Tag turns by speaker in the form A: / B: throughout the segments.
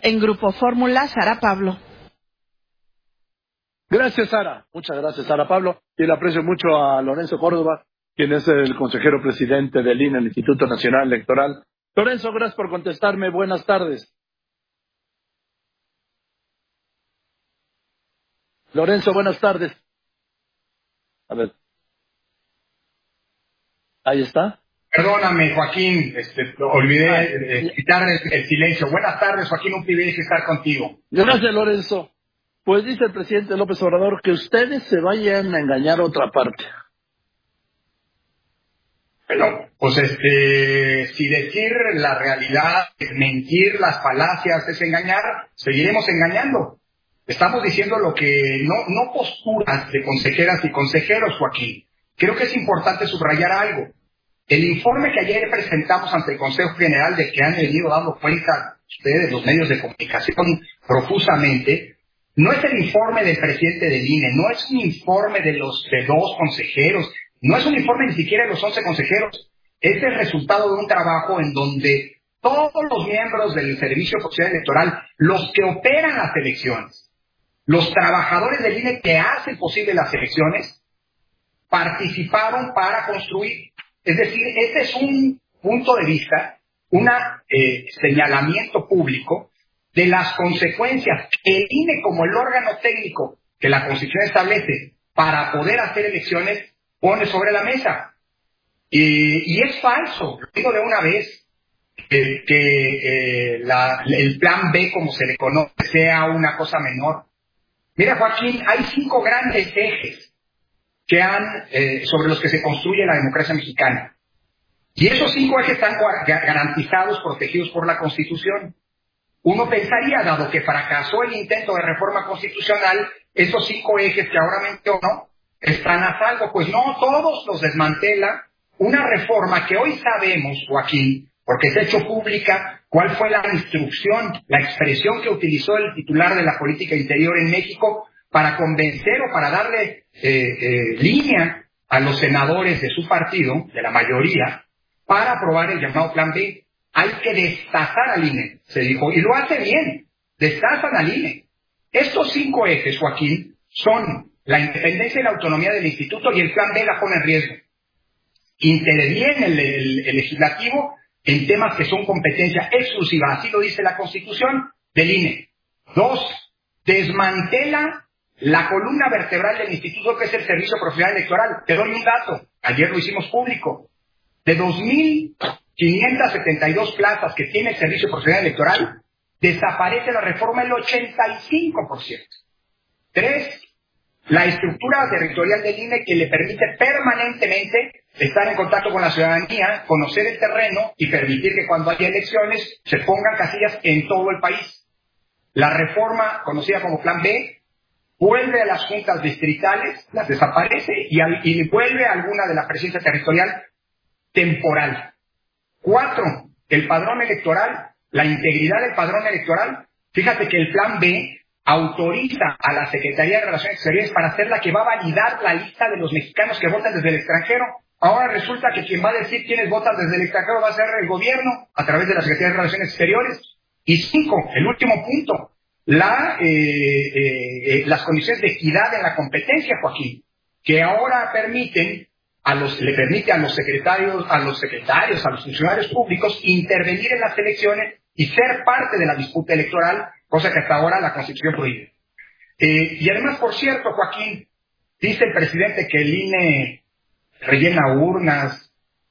A: En Grupo Fórmula, Sara Pablo.
B: Gracias, Sara. Muchas gracias, Sara Pablo. Y le aprecio mucho a Lorenzo Córdoba, quien es el consejero presidente del INE, el Instituto Nacional Electoral. Lorenzo, gracias por contestarme. Buenas tardes. Lorenzo, buenas tardes. A ver. Ahí está.
C: Perdóname, Joaquín, olvidé quitar el silencio. Buenas tardes, Joaquín, un privilegio estar contigo.
B: Gracias, Lorenzo. Pues dice el presidente López Obrador que ustedes se vayan a engañar a otra parte.
C: Bueno, pues si decir la realidad, mentir, las falacias es engañar, seguiremos engañando. Estamos diciendo lo que no posturas de consejeras y consejeros, Joaquín. Creo que es importante subrayar algo. El informe que ayer presentamos ante el Consejo General, del que han venido dando cuenta ustedes, los medios de comunicación, profusamente, no es el informe del presidente del INE, no es un informe de dos consejeros, no es un informe ni siquiera de los 11 consejeros. Es el resultado de un trabajo en donde todos los miembros del Servicio Profesional Electoral, los que operan las elecciones, los trabajadores del INE que hacen posible las elecciones, participaron para construir. Es decir, este es un punto de vista, un señalamiento público de las consecuencias que el INE, como el órgano técnico que la Constitución establece para poder hacer elecciones, pone sobre la mesa. Y es falso, lo digo de una vez, que el plan B, como se le conoce, sea una cosa menor. Mira, Joaquín, hay 5 grandes ejes que sobre los que se construye la democracia mexicana. Y esos 5 ejes están garantizados, protegidos por la Constitución. Uno pensaría, dado que fracasó el intento de reforma constitucional, esos 5 ejes que ahora menciono están a salvo. Pues no, todos los desmantela una reforma que hoy sabemos, Joaquín, porque se ha hecho pública, cuál fue la instrucción, la expresión que utilizó el titular de la política interior en México para convencer o para darle línea a los senadores de su partido, de la mayoría, para aprobar el llamado Plan B. Hay que destazar al INE, se dijo, y lo hace bien, destazan al INE. Estos 5 ejes, Joaquín, son la independencia y la autonomía del instituto, y el Plan B la pone en riesgo. Interviene el legislativo en temas que son competencia exclusiva, así lo dice la Constitución, del INE. 2, desmantela la columna vertebral del instituto, que es el Servicio Profesional Electoral. Te doy un dato, ayer lo hicimos público. De 2.572 plazas que tiene el Servicio Profesional Electoral, desaparece la reforma el 85%. 3, la estructura territorial del INE, que le permite permanentemente estar en contacto con la ciudadanía, conocer el terreno y permitir que cuando haya elecciones se pongan casillas en todo el país. La reforma, conocida como Plan B, vuelve a las juntas distritales, las desaparece y vuelve a alguna de la presidencia territorial temporal. 4, el padrón electoral, la integridad del padrón electoral. Fíjate que el Plan B autoriza a la Secretaría de Relaciones Exteriores para ser la que va a validar la lista de los mexicanos que votan desde el extranjero. Ahora resulta que quien va a decir quiénes votan desde el extranjero va a ser el gobierno a través de la Secretaría de Relaciones Exteriores. Y 5, el último punto, las condiciones de equidad en la competencia, Joaquín, que ahora le permite a los secretarios, a los funcionarios públicos intervenir en las elecciones y ser parte de la disputa electoral, cosa que hasta ahora la Constitución prohíbe. Y además, por cierto, Joaquín, dice el presidente que el INE rellena urnas.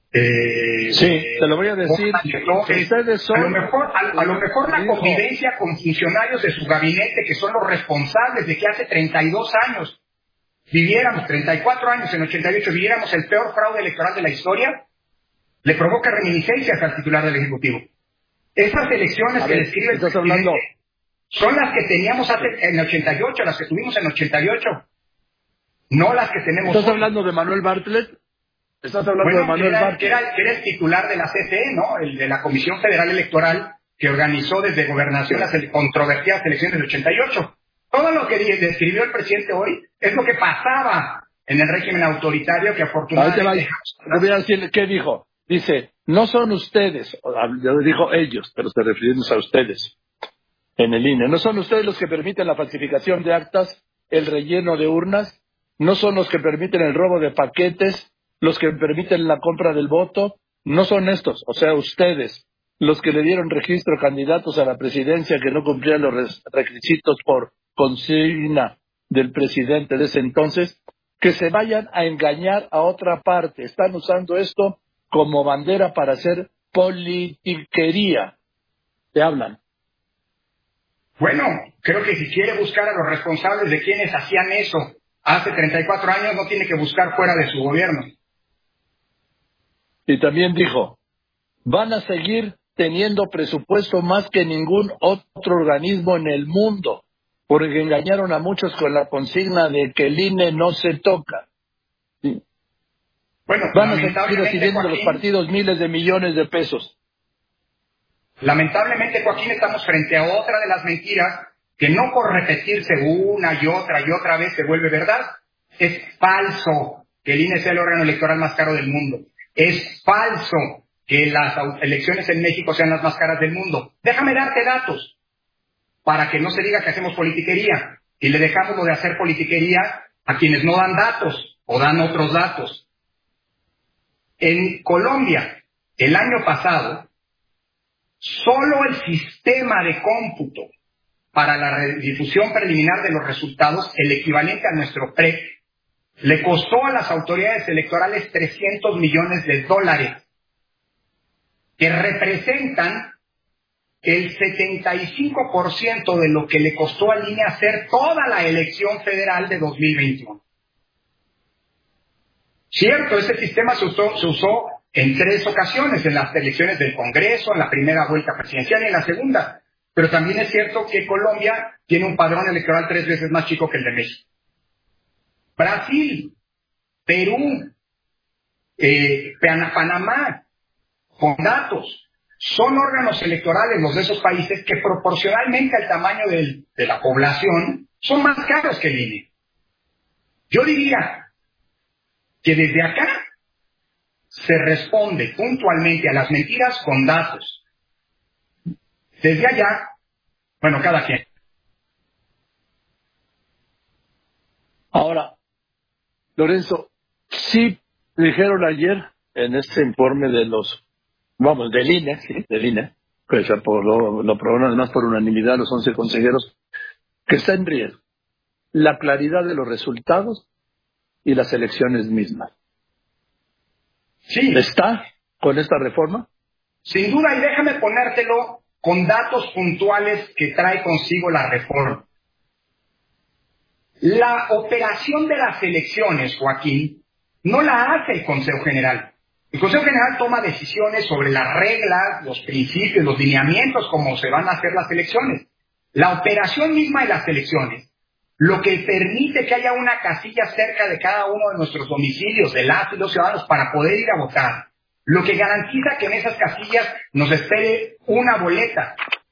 B: Sí, te lo voy a decir.
C: A lo mejor la convivencia con funcionarios de su gabinete, que son los responsables de que hace 32 años viviéramos, 34 años en 88, viviéramos el peor fraude electoral de la historia, le provoca reminiscencias al titular del Ejecutivo. Esas elecciones que describe el presidente son las que teníamos en 88, las que tuvimos en 88, no las que tenemos
B: ¿Estás
C: hoy.
B: hablando de Manuel Bartlett? ¿Estás hablando de Manuel Bartlett?
C: Que era el titular de la CCE, ¿no? El de la Comisión Federal Electoral, que organizó desde Gobernación las controvertidas elecciones del 88. Todo lo que describió el presidente hoy es lo que pasaba en el régimen autoritario que afortunadamente...
B: Te voy a decir qué dijo. Dice, no son ustedes, yo dijo ellos, pero se refiriéndose a ustedes. en el INE. ¿No son ustedes los que permiten la falsificación de actas, el relleno de urnas? ¿No son los que permiten el robo de paquetes, los que permiten la compra del voto? ¿No son estos, o sea, ustedes, los que le dieron registro a candidatos a la presidencia que no cumplían los requisitos por consigna del presidente de ese entonces? Que se vayan a engañar a otra parte. Están usando esto como bandera para hacer politiquería. Te hablan.
C: Bueno, creo que si quiere buscar a los responsables de quienes hacían eso hace 34 años, no tiene que buscar fuera de su gobierno.
B: Y también dijo, van a seguir teniendo presupuesto más que ningún otro organismo en el mundo, porque engañaron a muchos con la consigna de que el INE no se toca. Sí.
C: Bueno,
B: van a seguir recibiendo los partidos miles de millones de pesos.
C: Lamentablemente, Joaquín, estamos frente a otra de las mentiras que no por repetirse una y otra vez se vuelve verdad. Es falso que el INE sea el órgano electoral más caro del mundo. Es falso que las elecciones en México sean las más caras del mundo. Déjame darte datos para que no se diga que hacemos politiquería y le dejamos lo de hacer politiquería a quienes no dan datos o dan otros datos. En Colombia, el año pasado, solo el sistema de cómputo para la difusión preliminar de los resultados, el equivalente a nuestro PREP, le costó a las autoridades electorales $300 millones, que representan el 75% de lo que le costó al INE hacer toda la elección federal de 2021. Cierto, ese sistema se usó en 3 ocasiones, en las elecciones del Congreso, en la primera vuelta presidencial y en la segunda. Pero también es cierto que Colombia tiene un padrón electoral 3 veces más chico que el de México. Brasil, Perú, Panamá, con datos, son órganos electorales los de esos países que proporcionalmente al tamaño de la población son más caros que el INE. Yo diría que desde acá se responde puntualmente a las mentiras con datos. Desde allá, bueno, cada quien.
B: Ahora, Lorenzo, sí dijeron ayer en este informe de del INE, sí, del INE, que se lo aprobaron además por unanimidad los 11 consejeros, que está en riesgo la claridad de los resultados y las elecciones mismas.
C: Sí.
B: ¿Está con esta reforma?
C: Sin duda, y déjame ponértelo con datos puntuales que trae consigo la reforma. La operación de las elecciones, Joaquín, no la hace el Consejo General. El Consejo General toma decisiones sobre las reglas, los principios, los lineamientos, cómo se van a hacer las elecciones. La operación misma de las elecciones, lo que permite que haya una casilla cerca de cada uno de nuestros domicilios, de las y los ciudadanos, para poder ir a votar, lo que garantiza que en esas casillas nos espere una boleta,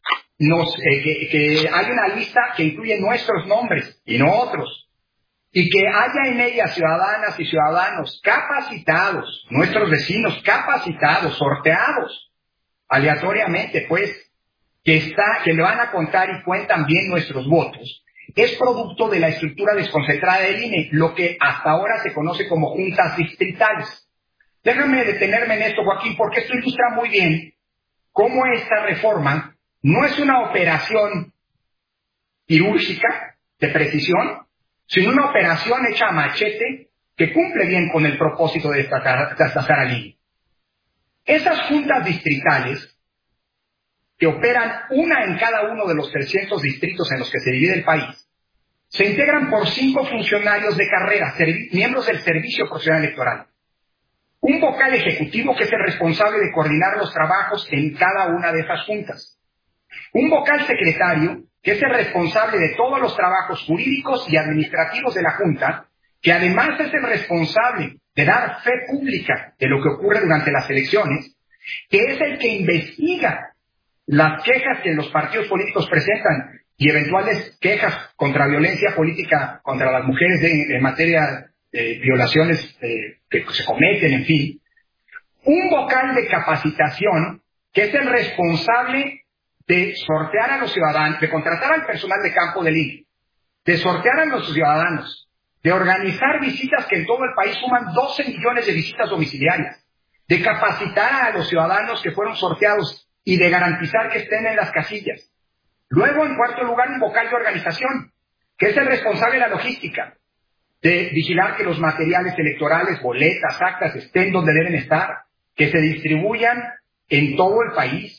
C: que haya una lista que incluye nuestros nombres y no otros, y que haya en ella ciudadanas y ciudadanos capacitados, nuestros vecinos capacitados, sorteados aleatoriamente, pues, que le van a contar y cuentan bien nuestros votos, es producto de la estructura desconcentrada del INE, lo que hasta ahora se conoce como juntas distritales. Déjame detenerme en esto, Joaquín, porque esto ilustra muy bien cómo esta reforma no es una operación quirúrgica de precisión, sino una operación hecha a machete que cumple bien con el propósito de destacar al INE. Esas juntas distritales, que operan una en cada uno de los 300 distritos en los que se divide el país, se integran por 5 funcionarios de carrera, miembros del Servicio Profesional Electoral. Un vocal ejecutivo que es el responsable de coordinar los trabajos en cada una de esas juntas. Un vocal secretario que es el responsable de todos los trabajos jurídicos y administrativos de la Junta, que además es el responsable de dar fe pública de lo que ocurre durante las elecciones, que es el que investiga las quejas que los partidos políticos presentan y eventuales quejas contra violencia política contra las mujeres en materia de violaciones que se cometen, en fin. Un vocal de capacitación que es el responsable de sortear a los ciudadanos, de contratar al personal de campo del INE, de sortear a los ciudadanos, de organizar visitas que en todo el país suman 12 millones de visitas domiciliarias, de capacitar a los ciudadanos que fueron sorteados y de garantizar que estén en las casillas. Luego, en cuarto lugar, un vocal de organización, que es el responsable de la logística, de vigilar que los materiales electorales, boletas, actas, estén donde deben estar, que se distribuyan en todo el país,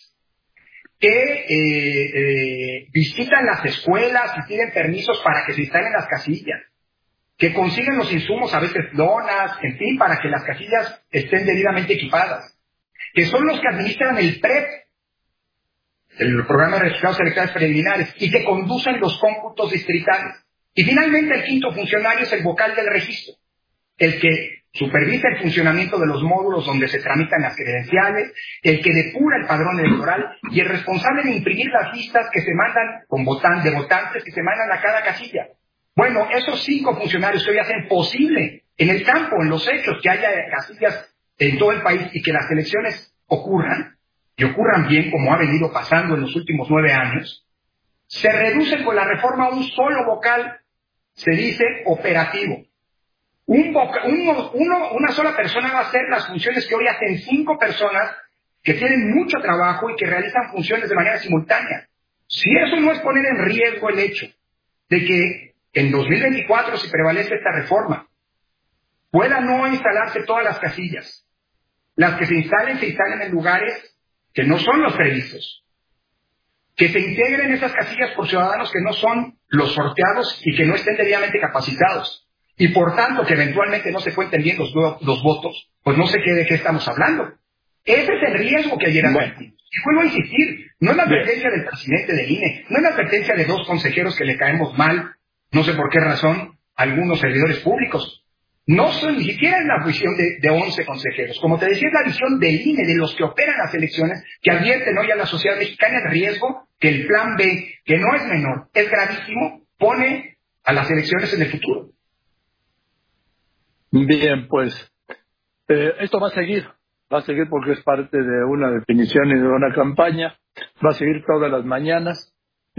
C: que visitan las escuelas y piden permisos para que se instalen las casillas, que consiguen los insumos, a veces lonas, en fin, para que las casillas estén debidamente equipadas, que son los que administran el PREP, el programa de resultados electorales preliminares, y que conducen los cómputos distritales. Y finalmente el quinto funcionario es el vocal del registro, el que supervisa el funcionamiento de los módulos donde se tramitan las credenciales, el que depura el padrón electoral y el responsable de imprimir las listas que se mandan de votantes que se mandan a cada casilla. Bueno, esos 5 funcionarios que hoy hacen posible en el campo, en los hechos, que haya casillas en todo el país y que las elecciones ocurran, y ocurran bien como ha venido pasando en los últimos 9 años, se reduce con la reforma a un solo vocal, se dice operativo. Una sola persona va a hacer las funciones que hoy hacen 5 personas que tienen mucho trabajo y que realizan funciones de manera simultánea. Si eso no es poner en riesgo el hecho de que en 2024, si prevalece esta reforma, puedan no instalarse todas las casillas. Las que se instalen en lugares que no son los previstos. Que se integren esas casillas por ciudadanos que no son los sorteados y que no estén debidamente capacitados. Y por tanto, que eventualmente no se cuenten bien los votos, pues no sé de qué estamos hablando. Ese es el riesgo que ayer advertimos. Y vuelvo a insistir, no es la advertencia del presidente del INE, no es la advertencia de 2 consejeros que le caemos mal, no sé por qué razón, a algunos servidores públicos. No son, ni siquiera es la visión de 11 consejeros. Como te decía, es la visión del INE, de los que operan las elecciones, que advierten hoy a la sociedad mexicana el riesgo que el plan B, que no es menor, es gravísimo, pone a las elecciones en el futuro.
B: Bien, pues esto va a seguir porque es parte de una definición y de una campaña, va a seguir todas las mañanas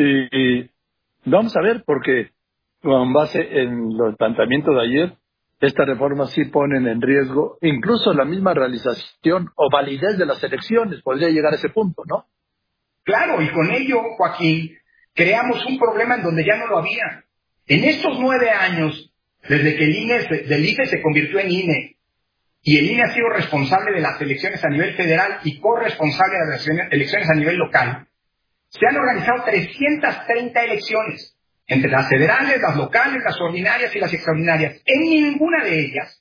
B: y vamos a ver, porque con base en los planteamientos de ayer, estas reformas sí ponen en riesgo incluso la misma realización o validez de las elecciones, podría llegar a ese punto, ¿no?
C: Claro, y con ello, Joaquín, creamos un problema en donde ya no lo había. En estos 9 años, desde que del IFE se convirtió en INE, y el INE ha sido responsable de las elecciones a nivel federal y corresponsable de las elecciones a nivel local, se han organizado 330 elecciones, entre las federales, las locales, las ordinarias y las extraordinarias. En ninguna de ellas,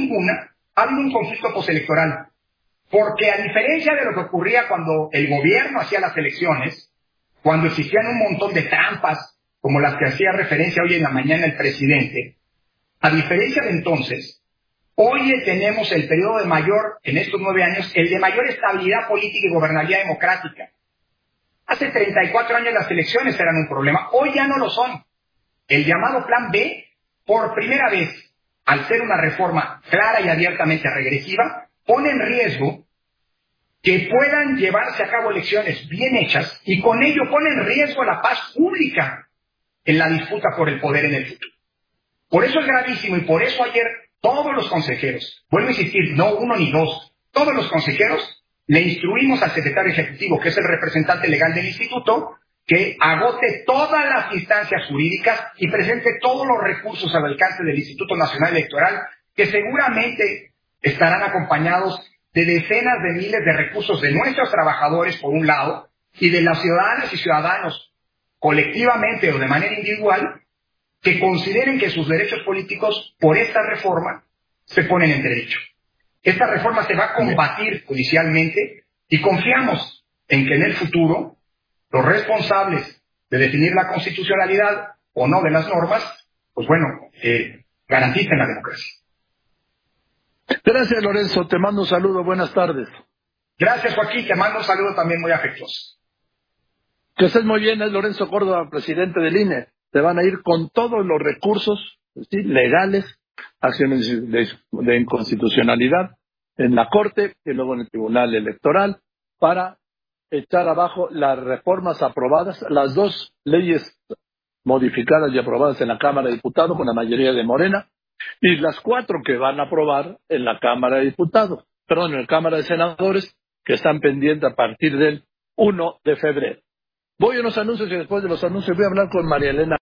C: ha habido un conflicto postelectoral. Porque a diferencia de lo que ocurría cuando el gobierno hacía las elecciones, cuando existían un montón de trampas, como las que hacía referencia hoy en la mañana el presidente, a diferencia de entonces, hoy tenemos el periodo de mayor, en estos 9 años, el de mayor estabilidad política y gobernabilidad democrática. Hace 34 años las elecciones eran un problema, hoy ya no lo son. El llamado Plan B, por primera vez, al ser una reforma clara y abiertamente regresiva, pone en riesgo que puedan llevarse a cabo elecciones bien hechas y con ello pone en riesgo la paz pública en la disputa por el poder en el futuro. Por eso es gravísimo y por eso ayer todos los consejeros, vuelvo a insistir, no 1 ni 2, todos los consejeros le instruimos al secretario ejecutivo, que es el representante legal del instituto, que agote todas las instancias jurídicas y presente todos los recursos al alcance del Instituto Nacional Electoral, que seguramente estarán acompañados de decenas de miles de recursos de nuestros trabajadores, por un lado, y de las ciudadanas y ciudadanos, colectivamente o de manera individual, que consideren que sus derechos políticos, por esta reforma, se ponen en entredicho. Esta reforma se va a combatir judicialmente y confiamos en que en el futuro los responsables de definir la constitucionalidad o no de las normas, pues bueno, garanticen la democracia.
B: Gracias, Lorenzo. Te mando un saludo. Buenas tardes.
C: Gracias, Joaquín. Te mando un saludo también muy afectuoso.
B: Que estés muy bien. Es Lorenzo Córdoba, presidente del INE. Te van a ir con todos los recursos, ¿sí?, legales, acciones de inconstitucionalidad en la Corte y luego en el Tribunal Electoral para echar abajo las reformas aprobadas, las 2 leyes modificadas y aprobadas en la Cámara de Diputados con la mayoría de Morena, y las 4 que van a aprobar en la Cámara de Diputados, en la Cámara de Senadores, que están pendientes a partir del 1 de febrero. Voy a unos anuncios y después de los anuncios voy a hablar con María Elena